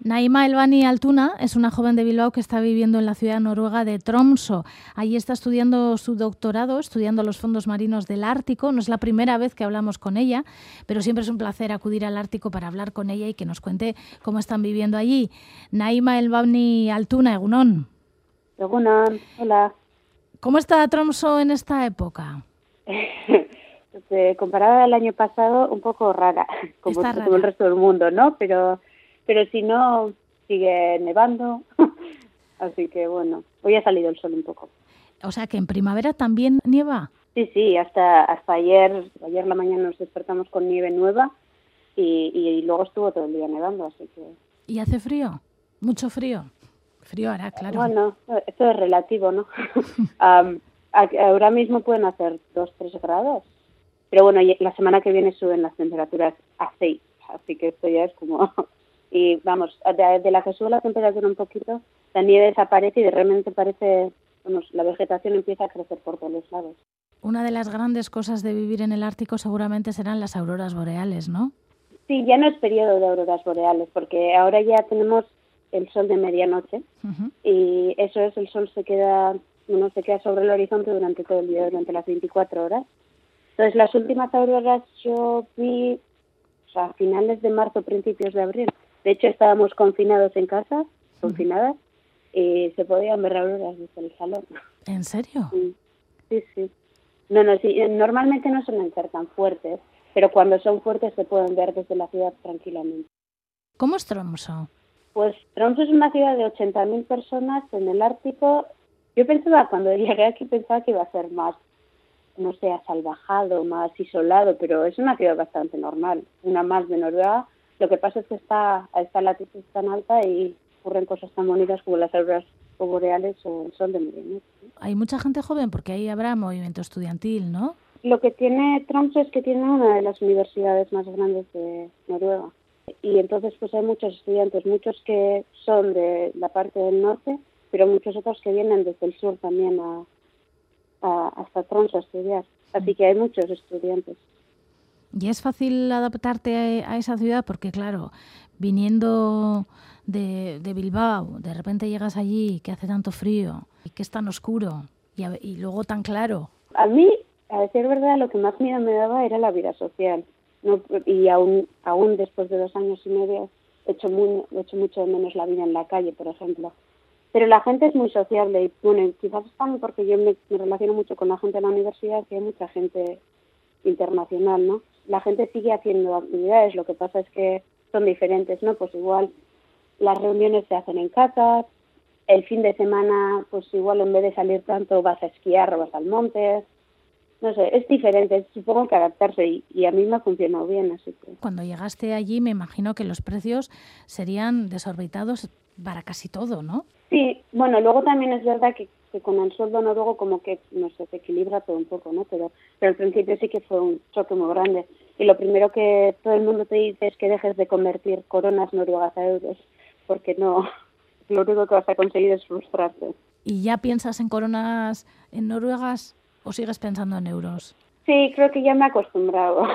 Naima Elbani Altuna es una joven de Bilbao que está viviendo en la ciudad noruega de Tromsø. Allí está estudiando su doctorado, estudiando los fondos marinos del Ártico. No es la primera vez que hablamos con ella, pero siempre es un placer acudir al Ártico para hablar con ella y que nos cuente cómo están viviendo allí. Naima Elbani Altuna, egunon. Egunon, hola. ¿Cómo está Tromsø en esta época? Comparada al año pasado, un poco rara, como el resto del mundo, ¿no? Pero si no, sigue nevando, así que bueno, hoy ha salido el sol un poco. O sea, que en primavera también nieva. Sí, hasta ayer la mañana nos despertamos con nieve nueva y luego estuvo todo el día nevando, así que... ¿Y hace frío? ¿Mucho frío? Frío hará, claro. Bueno, esto es relativo, ¿no? Ahora mismo pueden hacer 2-3 grados, pero bueno, la semana que viene suben las temperaturas a 6, así que esto ya es como... Y vamos, de la que sube la temperatura un poquito, la nieve desaparece y de repente parece, la vegetación empieza a crecer por todos los lados. Una de las grandes cosas de vivir en el Ártico seguramente serán las auroras boreales, ¿no? Sí, ya no es periodo de auroras boreales, porque ahora ya tenemos el sol de medianoche, y eso es, el sol se queda sobre el horizonte durante todo el día, durante las 24 horas. Entonces, las últimas auroras yo vi a finales de marzo, principios de abril. De hecho, estábamos confinados en casa, y se podían ver auroras desde el salón. ¿En serio? Sí. Sí, normalmente no suelen ser tan fuertes, pero cuando son fuertes se pueden ver desde la ciudad tranquilamente. ¿Cómo es Tromsø? Pues Tromsø es una ciudad de 80.000 personas en el Ártico. Yo cuando llegué aquí pensaba que iba a ser más, asalvajado, más isolado, pero es una ciudad bastante normal, una más de Noruega. Lo que pasa es que está a esta latitud tan alta y ocurren cosas tan bonitas como las auroras boreales o el sol de medianoche. Hay mucha gente joven porque ahí habrá movimiento estudiantil, ¿no? Lo que tiene Tromsø es que tiene una de las universidades más grandes de Noruega. Y entonces pues hay muchos estudiantes, muchos que son de la parte del norte, pero muchos otros que vienen desde el sur también hasta Tromsø a estudiar. Así que hay muchos estudiantes. ¿Y es fácil adaptarte a esa ciudad? Porque claro, viniendo de Bilbao, de repente llegas allí, que hace tanto frío, y que es tan oscuro, y luego tan claro. A mí, a decir verdad, lo que más miedo me daba era la vida social. No, y aún después de 2 años y medio he hecho mucho de menos la vida en la calle, por ejemplo. Pero la gente es muy sociable y bueno, quizás también porque yo me relaciono mucho con la gente de la universidad, que hay mucha gente internacional, ¿no? La gente sigue haciendo actividades, lo que pasa es que son diferentes, ¿no? Pues igual las reuniones se hacen en casa, el fin de semana pues igual en vez de salir tanto vas a esquiar o vas al monte. No sé, es diferente, supongo que adaptarse y a mí me ha funcionado bien, así que... Cuando llegaste allí me imagino que los precios serían desorbitados para casi todo, ¿no? Sí, bueno, luego también es verdad que con el sueldo noruego como que, se equilibra todo un poco, ¿no? Pero al principio sí que fue un choque muy grande. Y lo primero que todo el mundo te dice es que dejes de convertir coronas noruegas a euros, porque no, lo único que vas a conseguir es frustrarte. ¿Y ya piensas en coronas en noruegas o sigues pensando en euros? Sí, creo que ya me he acostumbrado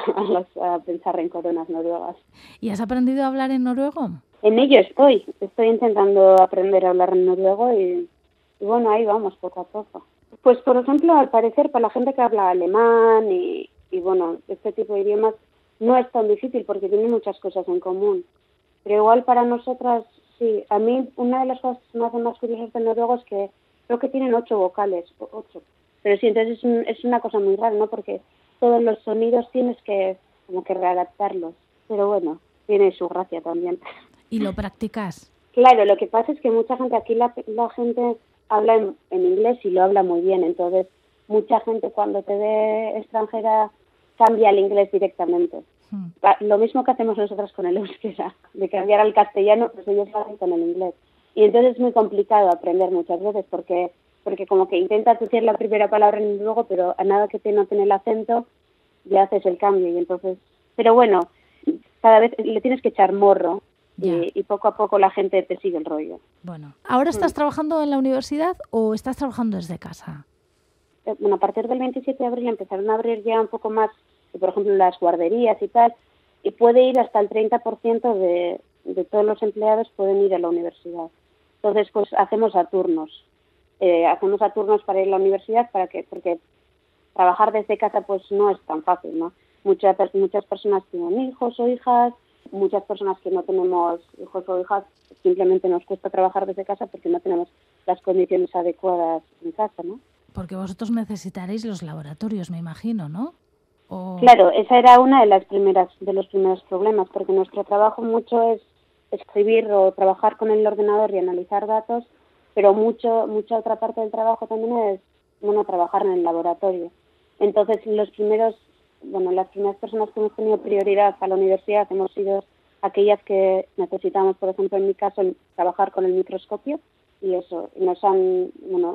a pensar en coronas noruegas. ¿Y has aprendido a hablar en noruego? En ello estoy intentando aprender a hablar en noruego y bueno, ahí vamos poco a poco. Pues por ejemplo, al parecer para la gente que habla alemán y bueno, este tipo de idiomas no es tan difícil porque tienen muchas cosas en común. Pero igual para nosotras, sí, a mí una de las cosas que me hacen más curiosas del noruego es que creo que tienen 8 vocales, 8. Pero sí, entonces es una cosa muy rara, ¿no? Porque todos los sonidos tienes que como que readaptarlos. Pero bueno, tiene su gracia también. ¿Y lo practicas? Claro, lo que pasa es que mucha gente aquí, la gente habla en inglés y lo habla muy bien. Entonces, mucha gente cuando te ve extranjera cambia al inglés directamente. Lo mismo que hacemos nosotros con el euskera, de cambiar al castellano, pues ellos lo hacen con el inglés. Y entonces es muy complicado aprender muchas veces porque como que intentas decir la primera palabra en noruego, pero a nada que te noten el acento, ya haces el cambio. Y entonces, pero bueno, cada vez le tienes que echar morro y poco a poco la gente te sigue el rollo. Bueno, ¿ahora estás trabajando en la universidad o estás trabajando desde casa? Bueno, a partir del 27 de abril empezaron a abrir ya un poco más, por ejemplo, las guarderías y tal, y puede ir hasta el 30% de todos los empleados pueden ir a la universidad. Entonces, pues hacemos a turnos. Hacemos a turnos para ir a la universidad porque trabajar desde casa pues no es tan fácil, ¿no? Muchas personas tienen hijos o hijas, muchas personas que no tenemos hijos o hijas simplemente nos cuesta trabajar desde casa porque no tenemos las condiciones adecuadas en casa, ¿no? Porque vosotros necesitaréis los laboratorios, me imagino, ¿no? Claro, esa era una de los primeros problemas, porque nuestro trabajo mucho es escribir o trabajar con el ordenador y analizar datos, pero mucha otra parte del trabajo también es, trabajar en el laboratorio. Entonces, las primeras personas que hemos tenido prioridad a la universidad hemos sido aquellas que necesitamos, por ejemplo, en mi caso, trabajar con el microscopio, y eso, nos han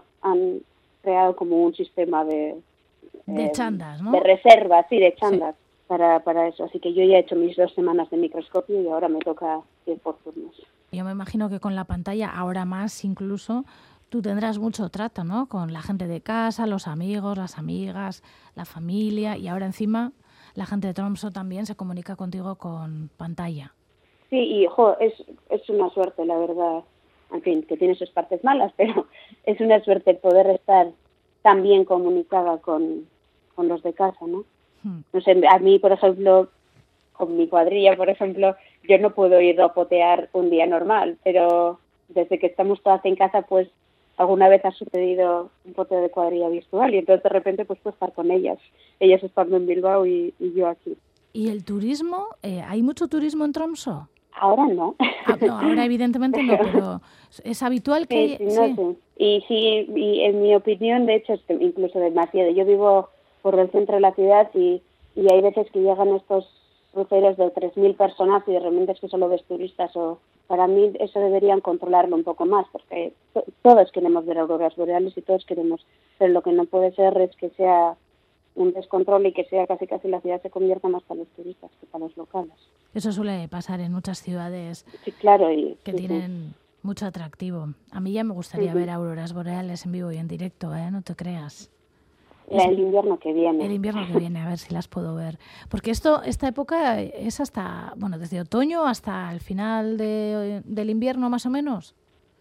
creado como un sistema de chandas, ¿no? De reservas, sí, de chandas, sí, para eso. Así que yo ya he hecho mis 2 semanas de microscopio y ahora me toca ir por turnos. Yo me imagino que con la pantalla, ahora más incluso, tú tendrás mucho trato, ¿no? Con la gente de casa, los amigos, las amigas, la familia, y ahora encima la gente de Tromsø también se comunica contigo con pantalla. Sí, y es una suerte, la verdad. En fin, que tiene sus partes malas, pero es una suerte poder estar tan bien comunicada con los de casa, ¿no? No sé, a mí, por ejemplo, con mi cuadrilla, por ejemplo, yo no puedo ir a potear un día normal, pero desde que estamos todas en casa, pues alguna vez ha sucedido un poteo de cuadrilla virtual y entonces de repente pues puedo estar con ellas estando en Bilbao y yo aquí. ¿Y el turismo? ¿Hay mucho turismo en Tromsø? Ahora no. No, ahora evidentemente no, pero es habitual que... Sí. Y sí, y en mi opinión, de hecho, es incluso demasiado. Yo vivo por el centro de la ciudad y hay veces que llegan estos cruceros de 3.000 personas y de repente es que solo ves turistas. Para mí eso deberían controlarlo un poco más, porque todos queremos ver auroras boreales y todos queremos, pero lo que no puede ser es que sea un descontrol y que sea casi la ciudad se convierta más para los turistas que para los locales. Eso suele pasar en muchas ciudades, sí, claro, que tienen mucho atractivo. A mí ya me gustaría ver auroras boreales en vivo y en directo, no te creas. El invierno que viene. El invierno que viene, a ver si las puedo ver. Porque esta época es hasta, desde otoño hasta el final del invierno más o menos.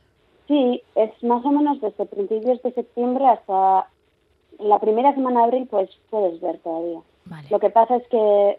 Sí, es más o menos desde principios de septiembre hasta la primera semana de abril, pues puedes ver todavía. Vale. Lo que pasa es que,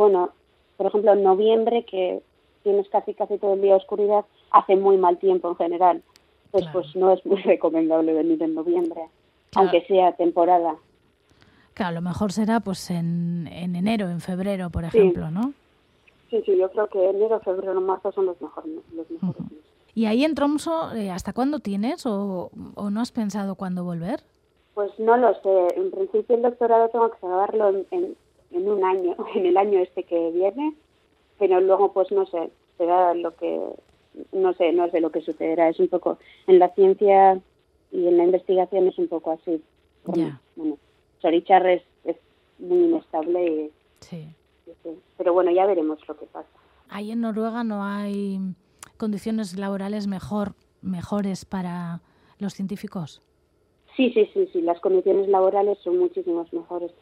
por ejemplo, en noviembre, que tienes casi todo el día oscuridad, hace muy mal tiempo en general. Pues, claro, pues no es muy recomendable venir en noviembre, claro, aunque sea temporada. Claro, lo mejor será pues en enero, en febrero, por ejemplo, ¿no? Sí, yo creo que enero, febrero, marzo son los mejores meses. ¿Y ahí en Tromsø hasta cuándo tienes o no has pensado cuándo volver? Pues no lo sé. En principio el doctorado tengo que acabarlo en un año, en el año que viene, pero luego pues no sé, será lo que, no sé lo que sucederá. Es un poco, en la ciencia y en la investigación es un poco así. Ya. Zoritxar es muy inestable y, sí. Pero bueno, ya veremos lo que pasa. ¿Ahí en Noruega no hay condiciones laborales mejores para los científicos? Sí, las condiciones laborales son muchísimo mejores.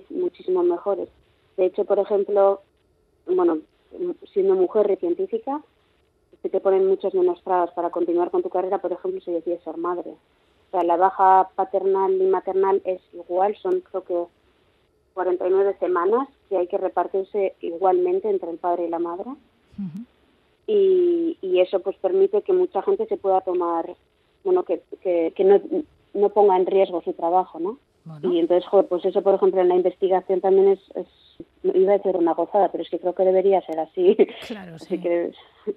De hecho, por ejemplo, siendo mujer y científica, te ponen muchas menos trabas para continuar con tu carrera, por ejemplo, si decides ser madre. O sea, la baja paternal y maternal es igual, son creo que 49 semanas que hay que repartirse igualmente entre el padre y la madre. Uh-huh. Y eso pues permite que mucha gente se pueda tomar, que no ponga en riesgo su trabajo, ¿no? Bueno. Y entonces, pues eso, por ejemplo, en la investigación también es iba a decir una gozada, pero es que creo que debería ser así. Claro, sí. Así que...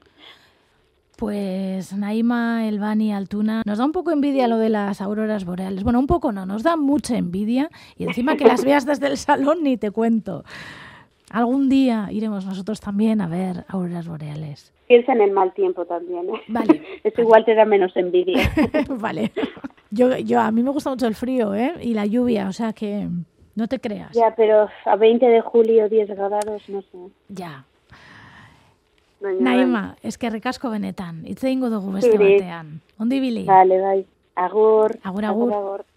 Pues Naima Elbani Altuna, nos da un poco envidia lo de las auroras boreales. Bueno, un poco no, nos da mucha envidia y encima que las veas desde el salón ni te cuento. Algún día iremos nosotros también a ver auroras boreales. Piensa en el mal tiempo también, ¿eh? Vale. Eso igual te da menos envidia. Vale. Yo a mí me gusta mucho el frío, y la lluvia, o sea que no te creas. Ya, pero a 20 de julio, 10 grados, no sé. Ya. Naima, eskerrik asko benetan. Hitz egingo dugu beste batean. Ondo ibili. Vale, bai. Agur. Agur.